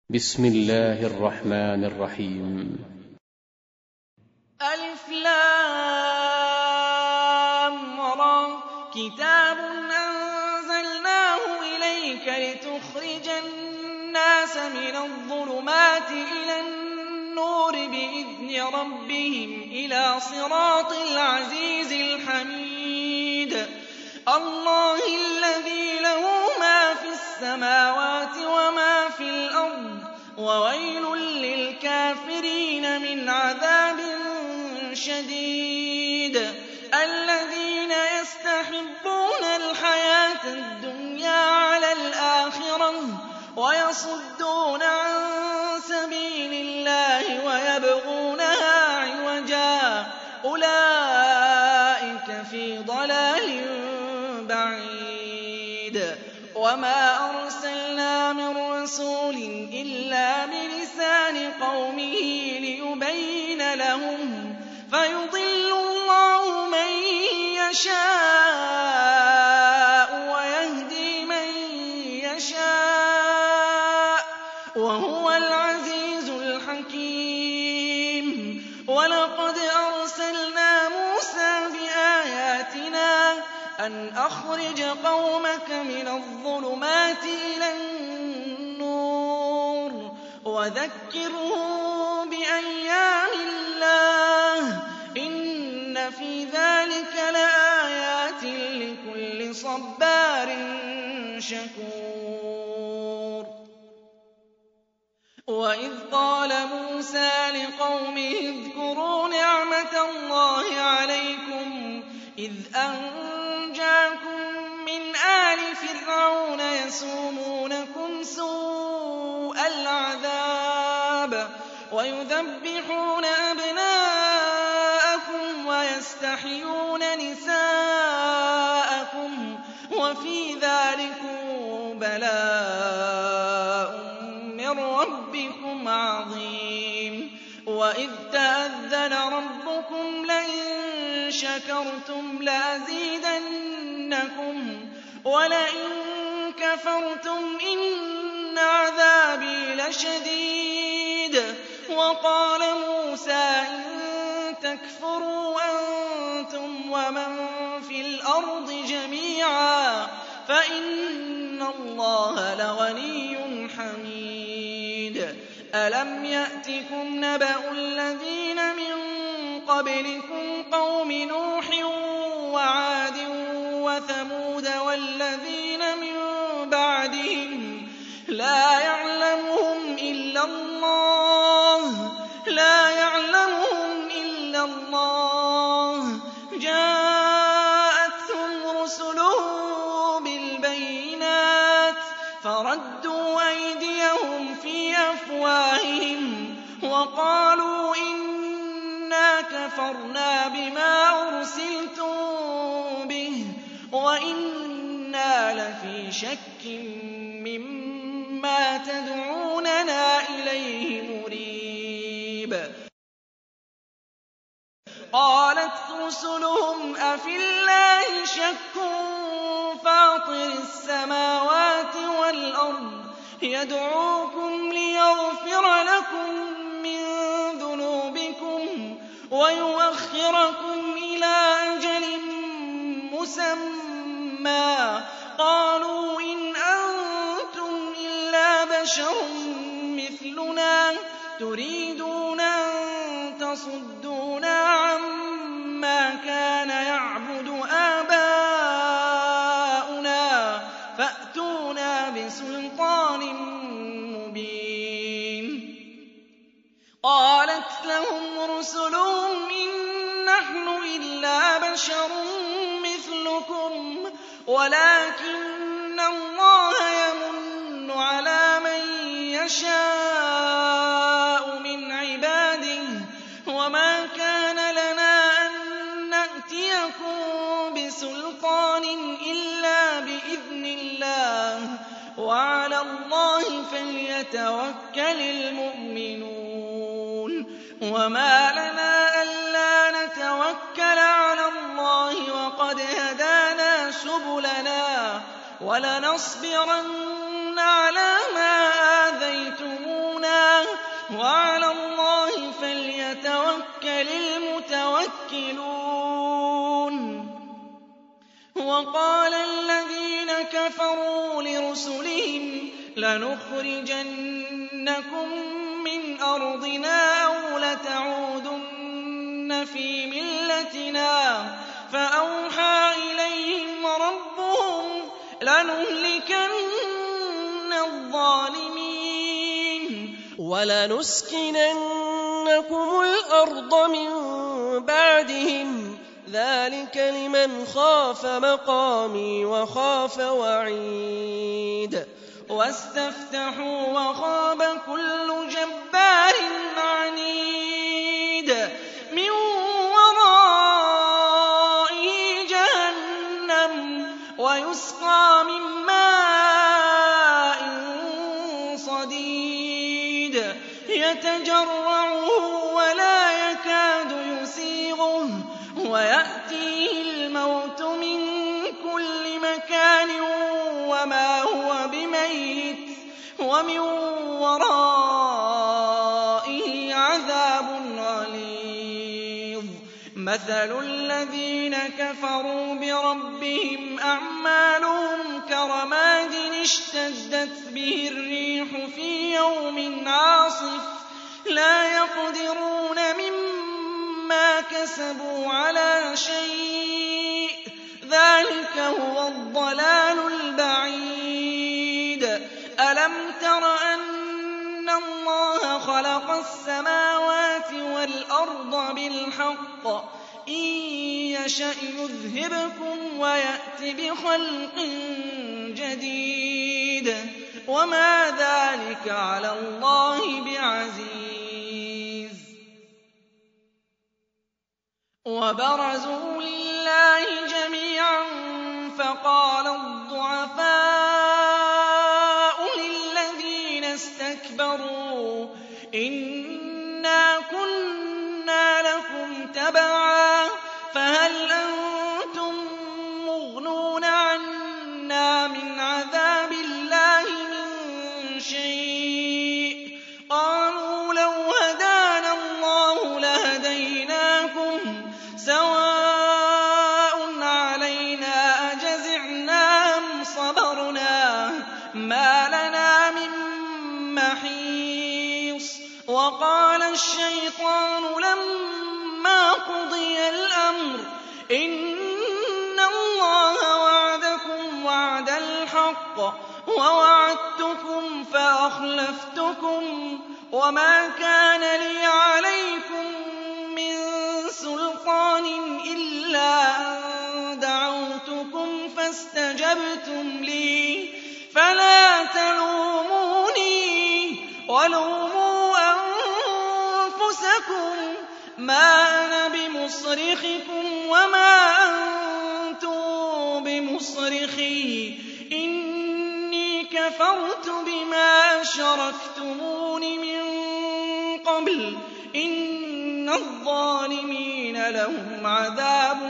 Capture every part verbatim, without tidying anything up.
بسم الله الرحمن الرحيم. ألف لام را كتاب أنزلناه إليك لتخرج الناس من الظلمات إلى النور بإذن ربهم إلى صراط العزيز الحميد الله الذي له ما في السماوات وما في الأرض وويل للكافرين من عذاب شديد الذين يستحبون الحياة الدنيا على الآخرة ويصدون عن سبيل الله ويبغونها عوجا أولئك في ضلال بعيد وما أرسلنا من رسول إلا بلسان قومه ليبين لهم فيضل الله من يشاء ويهدي من يشاء وهو العزيز الحكيم ولقد أرسلنا موسى بآياتنا أن أخرج قومك من الظلمات إلى النور وذكرهم بأيام الله إن في ذلك لآيات لكل صبار شكور وإذ قال موسى لقومه اذكروا نعمة الله عليكم إذ أنجاكم من آل فرعون يسومونكم سوء العذاب ويذبحون أبناءكم ويستحيون نساءكم وفي ذلكم بلاء من ربكم عظيم وإذ تأذن ربكم لئن شكرتم لأزيدنكم ولئن كفرتم إن عذابي لشديد وقال موسى إن تكفروا أنتم ومن في الأرض جميعا فإن الله لغني حميد ألم يأتكم نبأ الذين من قبلكم قوم نوح وعاد وثمود والذين من بعدهم لا يعلمهم إلا الله لا يعلمهم إلا الله جاءتهم رسلهم بالبينات فردوا أيديهم في أفواههم وقالوا إنا كفرنا بما أرسلتم به وإنا لفي شك مما تدعوننا إليه مريب قالت رسلهم أفي الله شك فاطر السماوات والأرض يدعوكم ليغفر لكم من ذنوبكم ويؤخركم إلى أجل مسمى قالوا إن أنتم إلا بشر مثلنا تريدون أن تصدونا عما كان يعبد آباؤنا فأتونا بسلطان مبين قالت لهم رسلهم إن نحن إلا بشر مثلكم ولكن الله يمن على من يشاء من عباده وما كان لنا أن نأتيكم بسلطان إلا بإذن الله وعلى الله فليتوكل المؤمنون وما لنا ألا نتوكل على الله وقد هدانا سبلنا ولنصبرن على ما آذيتمونا فَلْيَتَوَكَّلِ الْمُتَوَكِّلُونَ وَقَالَ الَّذِينَ كَفَرُوا لِرُسُلِهِمْ لَنُخْرِجَنَّكُم مِّنْ أَرْضِنَا أَوْ لَتَعُودُنَّ فِي مِلَّتِنَا فَأَوْحَىٰ إِلَيْهِمْ رَبُّهُمْ لَنُهْلِكَنَّ الظَّالِمِينَ وَلَنُسْكِنَنَّكُمُ الْأَرْضَ مِن بَعْدِهِمْ ۚ ذَٰلِكَ لِمَنْ خَافَ مَقَامِي وَخَافَ وَعِيدِ وَاسْتَفْتَحُوا وَخَابَ كُلُّ جَبَّارٍ عَنِيدٍ مِّن وَرَائِهِ جَهَنَّمُ وَيُسْقَىٰ مِن مَّاءٍ صَدِيدٍ يَتَجَرَّعُهُ وَلَا يَكَادُ يُسِيغُهُ وَيَأْتِيهِ الْمَوْتُ مِن كُلِّ مَكَانٍ وَمَا هُوَ بِمَيِّتٍ وَمِن وَرَائِهِ عَذَابٌ غَلِيظٌ مَّثَلُ الَّذِينَ كَفَرُوا بِرَبِّهِمْ أَعْمَالُهُمْ كَرَمَادٍ اشْتَدَّتْ بِهِ الرِّيحُ فِي يَوْمٍ عَاصِفٍ لَّا يَقْدِرُونَ مِمَّا كَسَبُوا عَلَىٰ شَيْءٍ ۚ ذَٰلِكَ هُوَ الضَّلَالُ الْبَعِيدُ أَلَمْ تَرَ أَنَّ اللَّهَ خَلَقَ السَّمَاوَاتِ وَالْأَرْضَ بِالْحَقِّ ۚ إِن يَشَأْ يُذْهِبْكُمْ وَيَأْتِ بِخَلْقٍ جَدِيدٍ وَمَا ذَٰلِكَ عَلَى اللَّهِ بِعَزِيزٍ وَبَرَزُوا لِلَّهِ جَمِيعًا فَقَالَ الضُّعَفَاءُ لِلَّذِينَ اسْتَكْبَرُوا إِنَّا كُنَّا لَكُمْ تَبَعًا فَهَلْ أَنتُم مُّغْنُونَ عَنَّا مِنْ عَذَابِ اللَّهِ مِن شَيْءٍ ۚ قَالُوا لَوْ هَدَانَا اللَّهُ لَهَدَيْنَاكُمْ سَوَاءٌ عَلَيْنَا أَجَزِعْنَا أَمْ صَبَرْنَا مَا لَنَا مِن مَّحِيصٍ وَقَالَ الشَّيْطَانُ لَمَّا قُضِيَ الْأَمْرُ إِنَّ اللَّهَ وَعَدَكُمْ وَعْدَ الْحَقِّ وَوَعَدتُّكُمْ فَأَخْلَفْتُكُمْ وَمَا كَانَ لِيَ عَلَيْكُم مِّن سُلْطَانٍ إِلَّا أَن دَعَوْتُكُمْ فَاسْتَجَبْتُمْ لِي فَلَا تَلُومُونِي وَلُومُوا أَنفُسَكُم مَّا أَنَا بِمُصْرِخِكُمْ وَمَا أَنتُم بِمُصْرِخِي ۖ إِنِّي كَفَرْتُ بِمَا أَشْرَكْتُمُونِ مِن قَبْلُ ۗ إِنَّ الظَّالِمِينَ لَهُمْ عَذَابٌ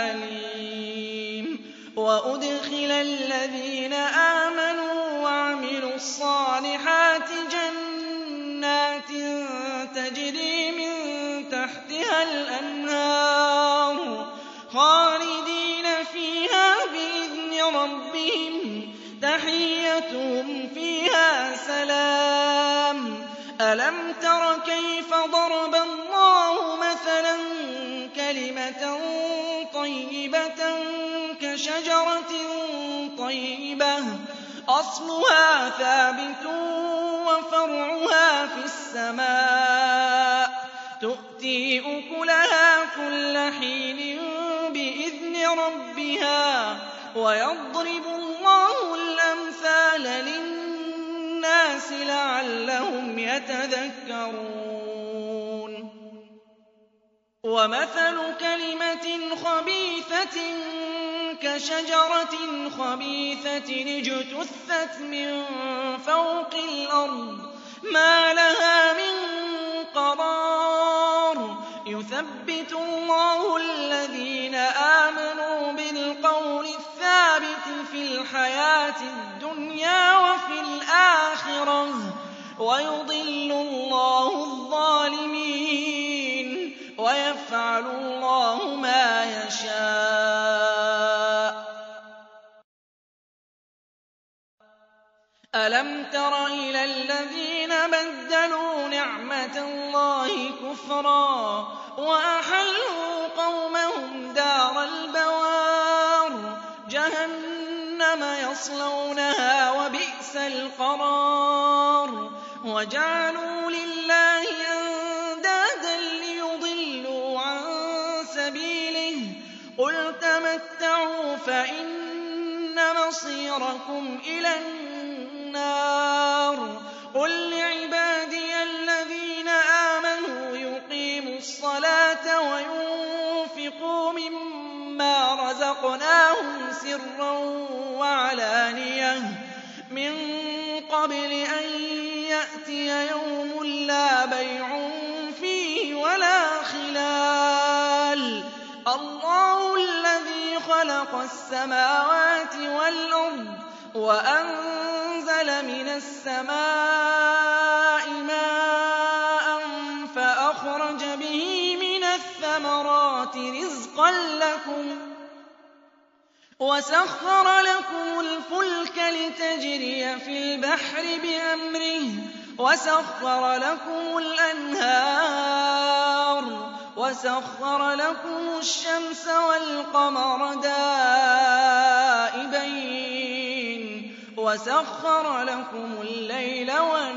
أَلِيمٌ وَأُدْخِلَ الَّذِينَ آمَنُوا وَعَمِلُوا الصَّالِحَاتِ جَنَّاتٍ تَجْرِي مِن تَحْتِهَا الْأَنْهَارُ خَالِدِينَ فِيهَا بِإِذْنِ رَبِّهِمْ تَحِيَّتُهُمْ فِيهَا سَلَامٌ أَلَمْ تَرَ كَيْفَ ضَرَبَ اللَّهُ مَثَلًا كَلِمَةً طَيِّبَةً كَشَجَرَةٍ طَيِّبَةٍ أَصْلُهَا ثَابِتٌ وَفَرْعُهَا فِي السَّمَاءِ تُؤْتِي أُكُلَهَا كُلَّ حِينٍ بِإِذْنِ رَبِّهَا وَيَضْرِبُ اللَّهُ الْأَمْثَالَ لِلنَّاسِ لَعَلَّهُمْ يَتَذَكَّرُونَ وَمَثَلُ كَلِمَةٍ خَبِيثَةٍ كَشَجَرَةٍ خَبِيثَةٍ اجْتُثَّتْ مِن فَوْقِ الْأَرْضِ مَا لَهَا مِن قَرَارٍ يُثَبِّتُ اللَّهُ الَّذِينَ آمَنُوا بِالْقَوْلِ الثَّابِتِ فِي الْحَيَاةِ الدُّنْيَا وَفِي الْآخِرَةِ ۖ وَيُضِلُّ اللَّهُ الظَّالِمِينَ أَلَمْ تَرَ إِلَى الَّذِينَ بَدَّلُوا نِعْمَةَ اللَّهِ كُفْرًا وَأَحَلُّوا قَوْمَهُمْ دَارَ الْبَوَارِ جَهَنَّمَ يَصْلَوْنَهَا وَبِئْسَ الْقَرَارُ وَجَعَلُوا لِلَّهِ أَندَادًا لِّيُضِلُّوا عَن سَبِيلِهِ قُلْ تَمَتَّعُوا فَإِنَّ مَصِيرَكُمْ إِلَى النَّارِ قُل لِّعِبَادِيَ الَّذِينَ آمَنُوا يُقِيمُوا الصَّلَاةَ وَيُنفِقُوا مِمَّا رَزَقْنَاهُمْ سِرًّا وَعَلَانِيَةً مِّن قَبْلِ أَن يَأْتِيَ يَوْمٌ لَّا بَيْعٌ فِيهِ وَلَا خِلَالٌ اللَّهُ الَّذِي خَلَقَ السَّمَاوَاتِ وَالْأَرْضَ وَأَنزَلَ مِنَ السَّمَاءِ مَاءً فَأَخْرَجَ بِهِ مِنَ الثَّمَرَاتِ رِزْقًا لَّكُمْ وَسَخَّرَ لَكُمُ الْفُلْكَ لِتَجْرِيَ فِي الْبَحْرِ بِأَمْرِهِ وَسَخَّرَ لَكُمُ الْأَنْهَارَ وَسَخَّرَ لَكُمُ الشَّمْسَ وَالْقَمَرَ دَائِبَيْنِ وَسَخَّرَ لَكُمُ اللَّيْلَ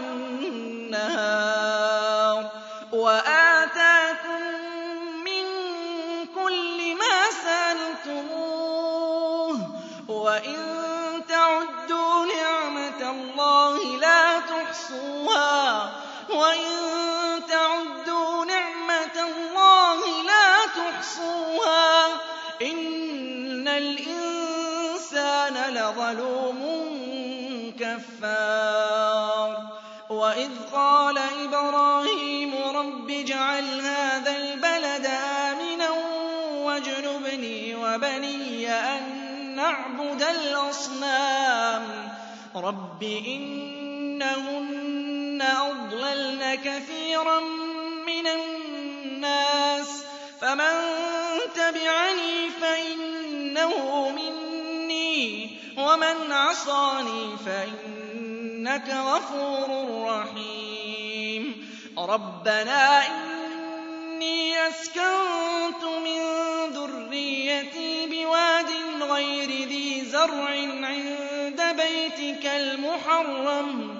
وَالنَّهَارَ وَآتَاكُم مِّن كُلِّ مَا سَأَلْتُمُوهُ وَإِن تَعُدُّوا نِعْمَةَ اللَّهِ لَا تُحْصُوهَا وَإِن تَعُدُّوا نِعْمَةَ اللَّهِ لَا تُحْصُوهَا إِنَّ الْإِنسَانَ لَظَلُومٌ كَفَّارٌ وَإِذْ قَالَ إِبْرَاهِيمُ رَبِّ اجْعَلْ هَٰذَا الْبَلَدَ آمِنًا وَاجْنُبْنِي وَبَنِيَّ أَن نَّعْبُدَ الْأَصْنَامَ رَبِّ إِنَّهُنَّ أَضْلَلْنَ كَثِيرًا مِّنَ النَّاسِ فَمَن تَبِعَنِي فَإِنَّهُ مِنِّي وَمَنْ عَصَانِي فَإِنَّكَ غَفُورٌ رَّحِيمٌ رَبَّنَا إِنِّي أَسْكَنتُ مِن ذُرِّيَّتِي بِوَادٍ غَيْرِ ذِي زَرْعٍ عِندَ بَيْتِكَ الْمُحَرَّمِ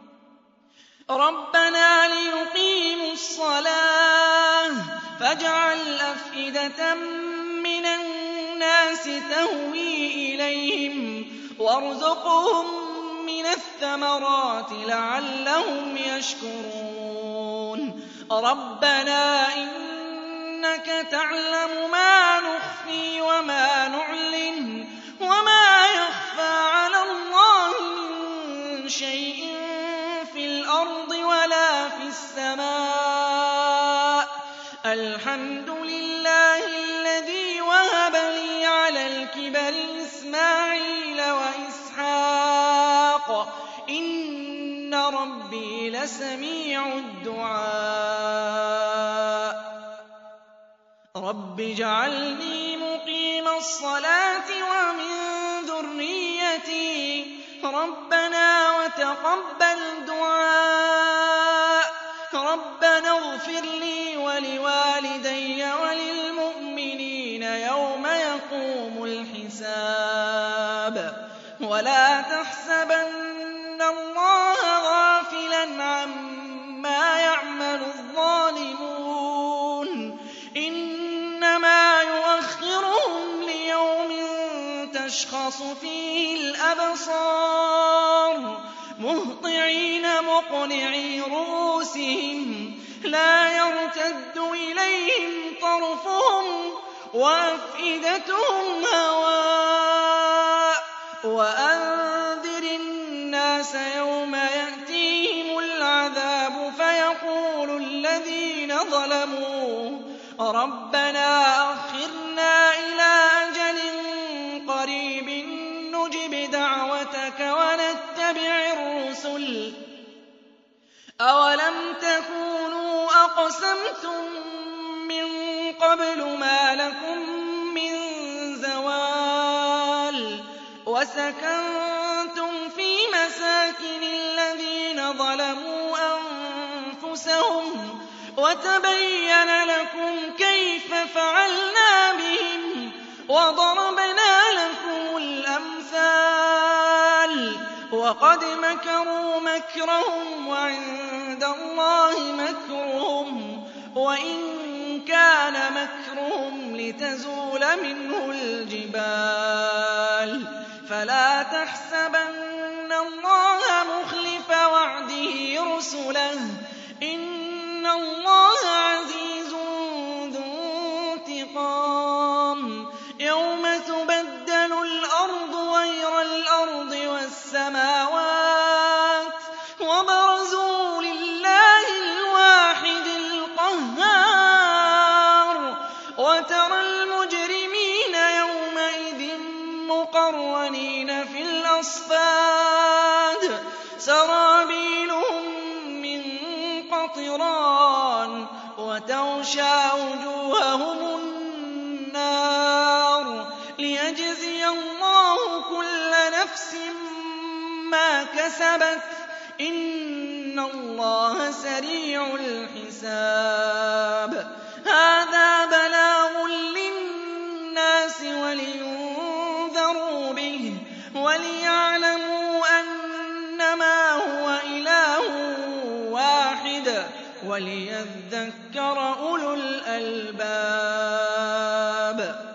رَبَّنَا لِيُقِيمُوا الصَّلَاةَ فَاجْعَلْ أَفْئِدَةً مِّنَ النَّاسِ تَهْوِي إِلَيْهِمْ وَارْزُقْهُم مِّنَ الثَّمَرَاتِ لَعَلَّهُمْ يَشْكُرُونَ رَبَّنَا إِنَّكَ تَعْلَمُ مَا نُخْفِي وَمَا نُعْلِنُ وَمَا يَخْفَىٰ عَلَى اللَّهِ مِن شَيْءٍ فِي الْأَرْضِ وَلَا فِي السَّمَاءِ الْحَمْدُ لِلَّهِ الَّذِي وَهَبَ لِي عَلَى الْكِبَرِ إِسْمَاعِيلَ وَإِسْحَاقَ إِنَّ رَبِّي لَسَمِيعُ الدُّعَاءِ رَبِّ اجْعَلْنِي مُقِيمَ الصَّلَاةِ وَمِن ذُرِّيَّتِي رَبَّنَا وَتَقَبَّلْ دُعَاءِ رَبَّنَا اغْفِرْ لِي وَلِوَالِدَيَّ وَلِلْمُؤْمِنِينَ يَوْمَ يَقُومُ الْحِسَابُ وَلَا تَحْسَبَنَّ اللَّهَ غَافِلًا عَمَّا يَعْمَلُ الظَّالِمُونَ إِنَّمَا يُؤَخِّرُهُمْ لِيَوْمٍ تَشْخَصُ فِيهِ الْأَبْصَارُ مُهْطِعِينَ مُقْنِعِي رُءُوسِهِمْ لَا يَرْتَدُّ إِلَيْهِمْ طَرْفُهُمْ وَأَفْئِدَتُهُمْ هَوَاءٌ وَأَنذِرِ النَّاسَ يَوْمَ يَأْتِيهِمُ الْعَذَابُ فَيَقُولُ الَّذِينَ ظَلَمُوا رَبَّنَا أَخِّرْنَا إِلَىٰ أَجَلٍ قَرِيبٍ نُّجِبْ دَعْوَتَكَ وَنَتَّبِعِ الرُّسُلَ أَوَلَمْ تَكُونُوا أَقْسَمْتُم مِّن قَبْلُ مَا لَكُم مِّن زَوَالٍ وَسَكَنتُمْ فِي لِمَسَاكِنِ الَّذِينَ ظَلَمُوا أَنفُسَهُمْ وَتَبَيَّنَ لَكُمْ كَيْفَ فَعَلْنَا بِهِمْ وَضَرَبْنَا لَكُمُ الْأَمْثَالَ وَقَدْ مَكَرُوا مَكْرَهُمْ وَعِندَ اللَّهِ مَكْرُهُمْ وَإِن كَانَ مَكْرُهُمْ لِتَزُولَ مِنْهُ الْجِبَالُ فَلَا تَحْسَبَنَّ اللَّهَ مُخْلِفَ وَعْدِهِ رُسُلَهُ ۗ إِنَّ اللَّهَ عَزِيزٌ ذُو انتِقَامٍ يَوْمَ تُبَدَّلُ الْأَرْضُ غَيْرَ الْأَرْضِ وَالسَّمَاوَاتُ وَبَرَزُوا لِلَّهِ الْوَاحِدِ الْقَهَّارِ وَتَرَى الْمُجْرِمِينَ يَوْمَئِذٍ مُّقَرَّنِينَ فِي الْأَصْفَادِ سَرَابِيلُهُم مِّن قَطِرَانٍ وَتَغْشَىٰ وُجُوهَهُمُ النَّارُ لِيَجْزِيَ اللَّهُ كُلَّ نَفْسٍ مَّا كَسَبَتْ ۚ إِنَّ اللَّهَ سَرِيعُ الْحِسَابِ هَٰذَا بَلَاغٌ لِّلنَّاسِ وَلِيُنذَرُوا بِهِ وَلِيَعْلَمُوا أَنَّمَا هُوَ إِلَٰهٌ وَاحِدٌ وَلِيَذَّكَّرَ أُولُو الْأَلْبَابِ